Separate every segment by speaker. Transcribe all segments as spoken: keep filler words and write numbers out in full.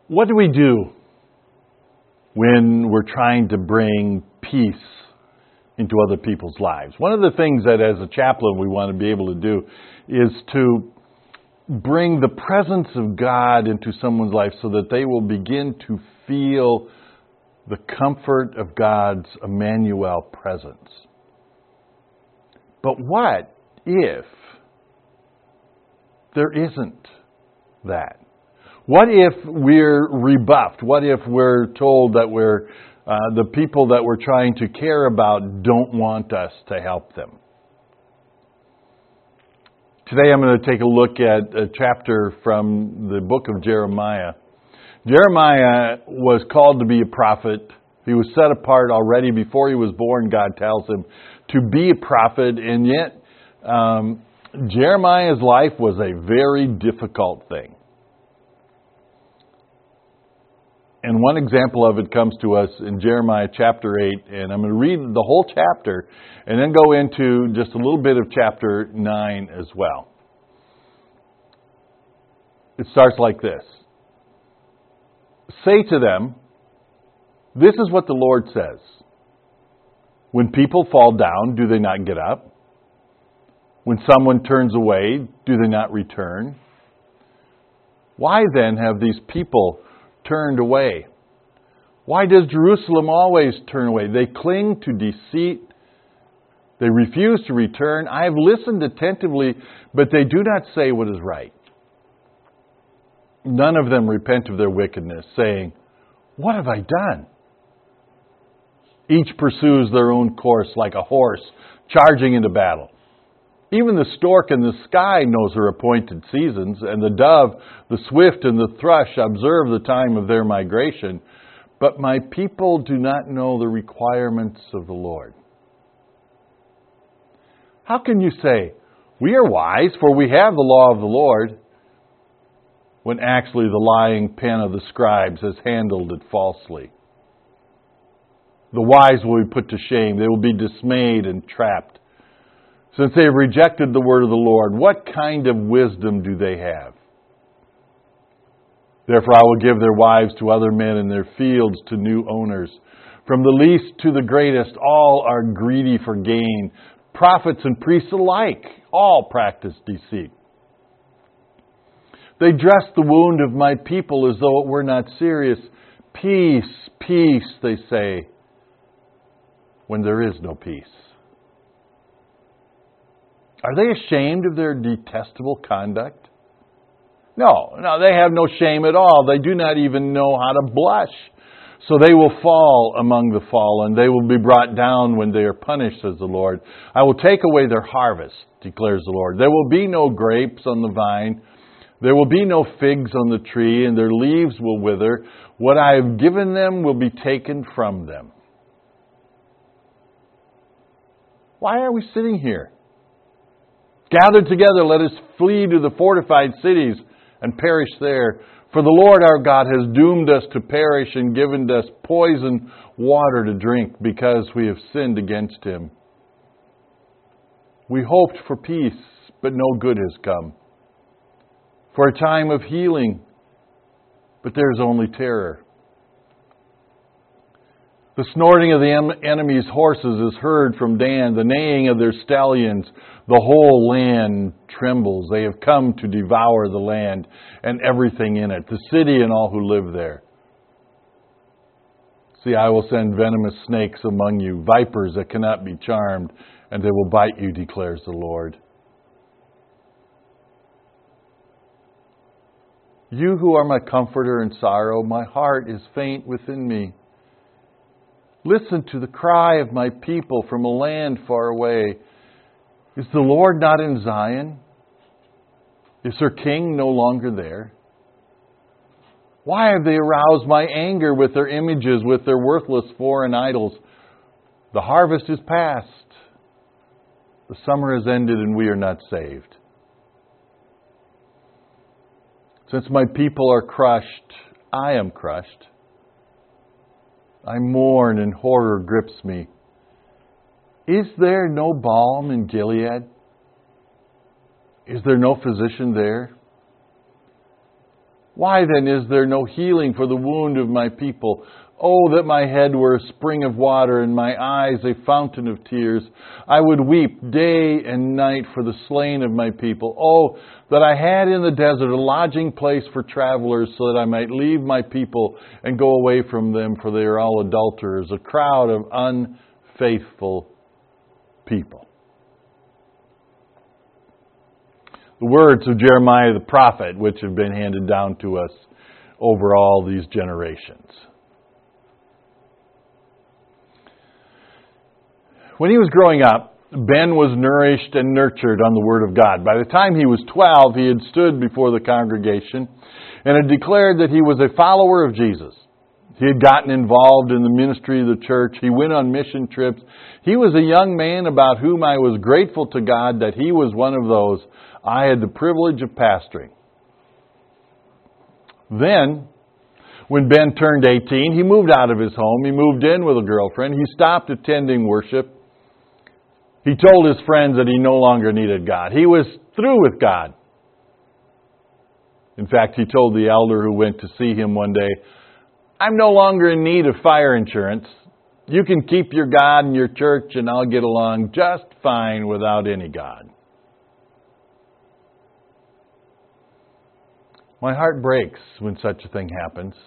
Speaker 1: What do we do when we're trying to bring peace into other people's lives? One of the things that as a chaplain we want to be able to do is to bring the presence of God into someone's life so that they will begin to feel the comfort of God's Emmanuel presence. But what if there isn't that? What if we're rebuffed? What if we're told that we're uh, the people that we're trying to care about don't want us to help them? Today I'm going to take a look at a chapter from the book of Jeremiah. Jeremiah was called to be a prophet. He was set apart already before he was born, God tells him, to be a prophet. And yet, um, Jeremiah's life was a very difficult thing. And one example of it comes to us in Jeremiah chapter eight. And I'm going to read the whole chapter and then go into just a little bit of chapter nine as well. It starts like this. Say to them, this is what the Lord says. When people fall down, do they not get up? When someone turns away, do they not return? Why then have these people turned away? Why does Jerusalem always turn away? They cling to deceit. They refuse to return. I have listened attentively, but they do not say what is right. None of them repent of their wickedness, saying, what have I done? Each pursues their own course like a horse charging into battle. Even the stork in the sky knows her appointed seasons, and the dove, the swift, and the thrush observe the time of their migration. But my people do not know the requirements of the Lord. How can you say, we are wise, for we have the law of the Lord, when actually the lying pen of the scribes has handled it falsely? The wise will be put to shame. They will be dismayed and trapped. Since they have rejected the word of the Lord, what kind of wisdom do they have? Therefore I will give their wives to other men and their fields to new owners. From the least to the greatest, all are greedy for gain. Prophets and priests alike, all practice deceit. They dress the wound of my people as though it were not serious. Peace, peace, they say, when there is no peace. Are they ashamed of their detestable conduct? No, no, they have no shame at all. They do not even know how to blush. So they will fall among the fallen. They will be brought down when they are punished, says the Lord. I will take away their harvest, declares the Lord. There will be no grapes on the vine. There will be no figs on the tree, and their leaves will wither. What I have given them will be taken from them. Why are we sitting here? Gather together, let us flee to the fortified cities and perish there. For the Lord our God has doomed us to perish and given us poison water to drink because we have sinned against Him. We hoped for peace, but no good has come. For a time of healing, but there is only terror. The snorting of the enemy's horses is heard from Dan, the neighing of their stallions. The whole land trembles. They have come to devour the land and everything in it, the city and all who live there. See, I will send venomous snakes among you, vipers that cannot be charmed, and they will bite you, declares the Lord. You who are my comforter in sorrow, my heart is faint within me. Listen to the cry of my people from a land far away. Is the Lord not in Zion? Is her king no longer there? Why have they aroused my anger with their images, with their worthless foreign idols? The harvest is past. The summer has ended and we are not saved. Since my people are crushed, I am crushed. I mourn and horror grips me. Is there no balm in Gilead? Is there no physician there? Why then is there no healing for the wound of my people? Oh, that my head were a spring of water and my eyes a fountain of tears. I would weep day and night for the slain of my people. Oh, that I had in the desert a lodging place for travelers, so that I might leave my people and go away from them, for they are all adulterers, a crowd of unfaithful people. The words of Jeremiah the prophet, which have been handed down to us over all these generations. When he was growing up, Ben was nourished and nurtured on the Word of God. By the time he was twelve, he had stood before the congregation and had declared that he was a follower of Jesus. He had gotten involved in the ministry of the church. He went on mission trips. He was a young man about whom I was grateful to God that he was one of those I had the privilege of pastoring. Then, when Ben turned eighteen, he moved out of his home. He moved in with a girlfriend. He stopped attending worship. He told his friends that he no longer needed God. He was through with God. In fact, he told the elder who went to see him one day, I'm no longer in need of fire insurance. You can keep your God and your church and I'll get along just fine without any God. My heart breaks when such a thing happens.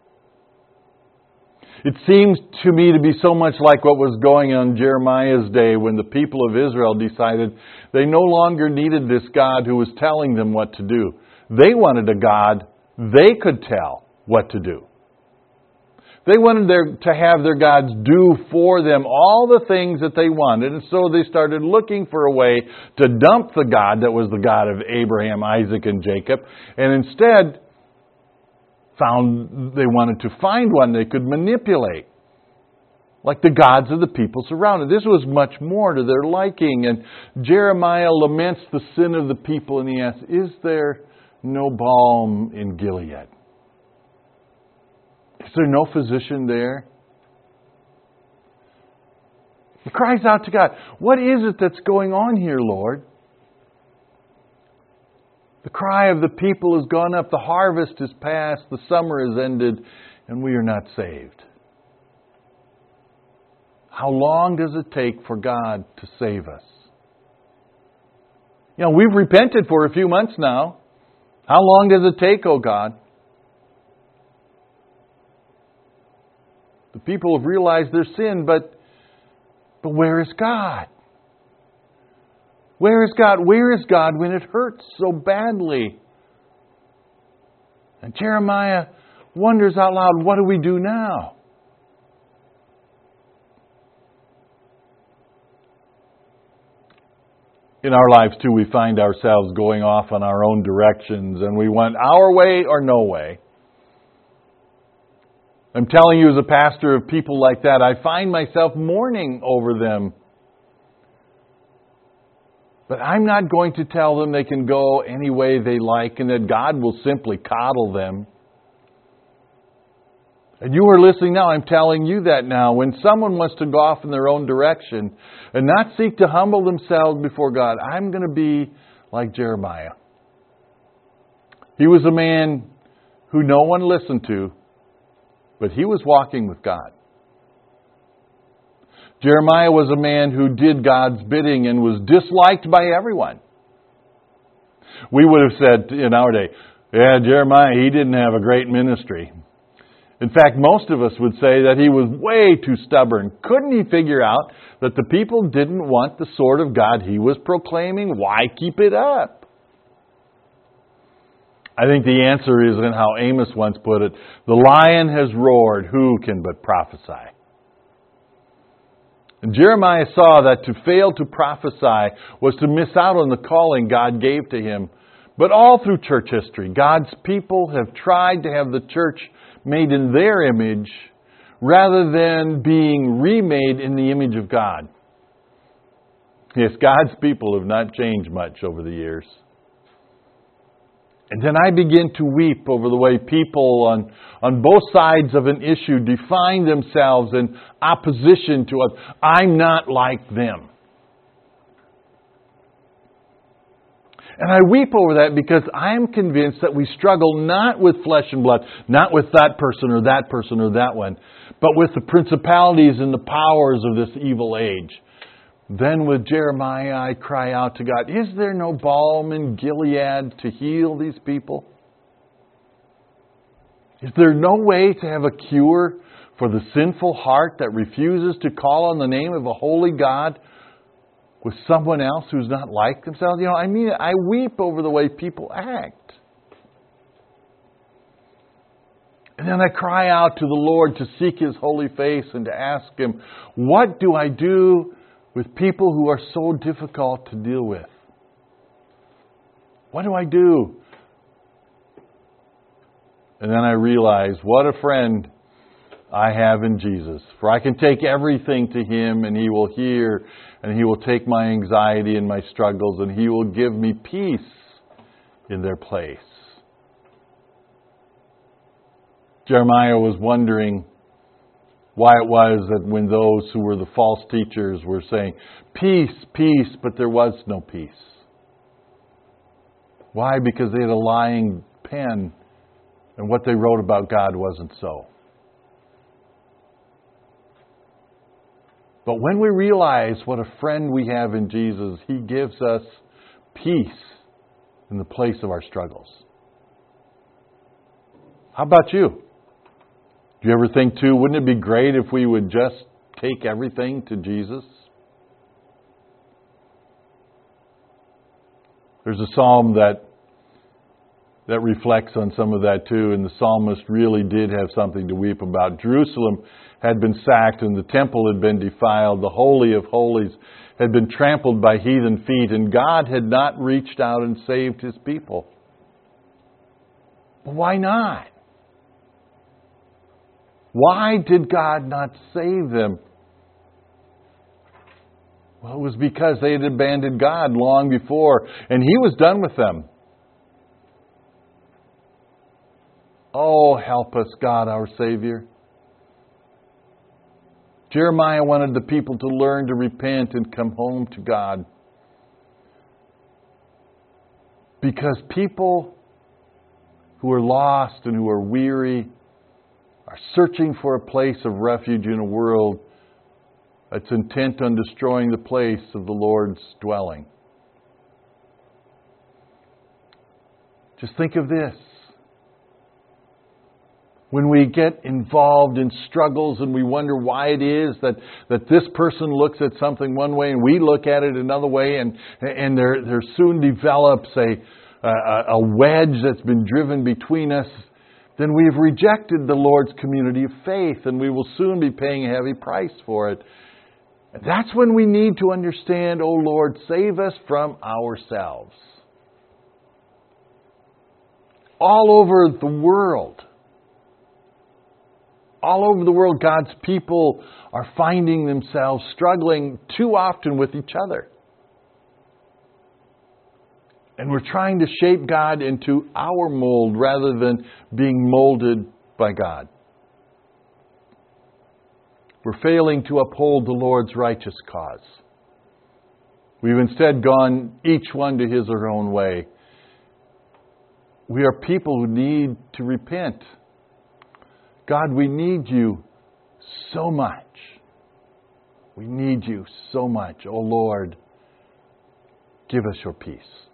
Speaker 1: It seems to me to be so much like what was going on in Jeremiah's day when the people of Israel decided they no longer needed this God who was telling them what to do. They wanted a God they could tell what to do. They wanted their, to have their gods do for them all the things that they wanted, and so they started looking for a way to dump the God that was the God of Abraham, Isaac, and Jacob, and instead found they wanted to find one they could manipulate, like the gods of the people surrounded. This was much more to their liking, and Jeremiah laments the sin of the people, and he asks, is there no balm in Gilead? Is there no physician there? He cries out to God, what is it that's going on here, Lord? The cry of the people has gone up, the harvest is past, the summer is ended, and we are not saved. How long does it take for God to save us? You know, we've repented for a few months now. How long does it take, oh God? The people have realized their sin, but, but where is God? Where is God? Where is God when it hurts so badly? And Jeremiah wonders out loud, what do we do now? In our lives, too, we find ourselves going off on our own directions, and we want our way or no way. I'm telling you, as a pastor of people like that, I find myself mourning over them. But I'm not going to tell them they can go any way they like and that God will simply coddle them. And you are listening now, I'm telling you that now. When someone wants to go off in their own direction and not seek to humble themselves before God, I'm going to be like Jeremiah. He was a man who no one listened to, but he was walking with God. Jeremiah was a man who did God's bidding and was disliked by everyone. We would have said in our day, yeah, Jeremiah, he didn't have a great ministry. In fact, most of us would say that he was way too stubborn. Couldn't he figure out that the people didn't want the sort of God he was proclaiming? Why keep it up? I think the answer is in how Amos once put it, the lion has roared, who can but prophesy? And Jeremiah saw that to fail to prophesy was to miss out on the calling God gave to him. But all through church history, God's people have tried to have the church made in their image rather than being remade in the image of God. Yes, God's people have not changed much over the years. And then I begin to weep over the way people on, on both sides of an issue define themselves in opposition to us. I'm not like them. And I weep over that because I am convinced that we struggle not with flesh and blood, not with that person or that person or that one, but with the principalities and the powers of this evil age. Then with Jeremiah, I cry out to God, is there no balm in Gilead to heal these people? Is there no way to have a cure for the sinful heart that refuses to call on the name of a holy God with someone else who's not like themselves? You know, I mean, I weep over the way people act. And then I cry out to the Lord to seek His holy face and to ask Him, what do I do with people who are so difficult to deal with? What do I do? And then I realize what a friend I have in Jesus. For I can take everything to Him and He will hear, and He will take my anxiety and my struggles, and He will give me peace in their place. Jeremiah was wondering why it was that when those who were the false teachers were saying, peace, peace, but there was no peace. Why? Because they had a lying pen, and what they wrote about God wasn't so. But when we realize what a friend we have in Jesus, He gives us peace in the place of our struggles. How about you? Do you ever think too, wouldn't it be great if we would just take everything to Jesus? There's a psalm that that reflects on some of that too, and the psalmist really did have something to weep about. Jerusalem had been sacked and the temple had been defiled. The Holy of Holies had been trampled by heathen feet, and God had not reached out and saved His people. But why not? Why did God not save them? Well, it was because they had abandoned God long before, and He was done with them. Oh, help us, God, our Savior. Jeremiah wanted the people to learn to repent and come home to God. Because people who are lost and who are weary are searching for a place of refuge in a world that's intent on destroying the place of the Lord's dwelling. Just think of this. When we get involved in struggles and we wonder why it is that, that this person looks at something one way and we look at it another way, and, and there, there soon develops a, a, a wedge that's been driven between us, then we've rejected the Lord's community of faith, and we will soon be paying a heavy price for it. And that's when we need to understand, oh Lord, save us from ourselves. All over the world, all over the world, God's people are finding themselves struggling too often with each other. And we're trying to shape God into our mold rather than being molded by God. We're failing to uphold the Lord's righteous cause. We've instead gone each one to his or her own way. We are people who need to repent. God, we need you so much. We need you so much. Oh Lord, give us your peace.